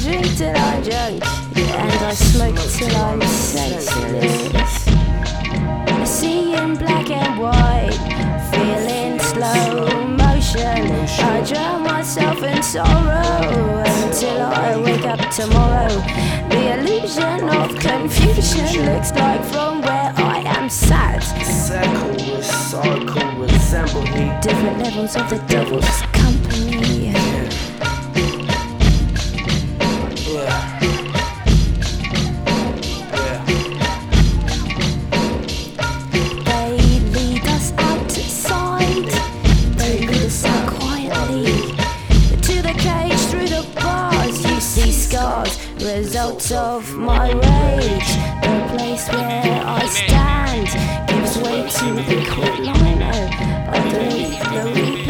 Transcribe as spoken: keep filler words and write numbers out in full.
drink till I'm drunk, and I smoke till I'm senseless. I see in black and white, feeling slow motion. I drown myself in sorrow until I wake up tomorrow. The illusion of confusion looks like from where I am sat. Circle with cycle resemble me. Different levels of the devil's company. Yeah. Yeah. They lead us outside. They lead us out quietly to the cage through the bars. You see scars, results of my rage. The place where I stand gives way to the quick liner underneath the reaper.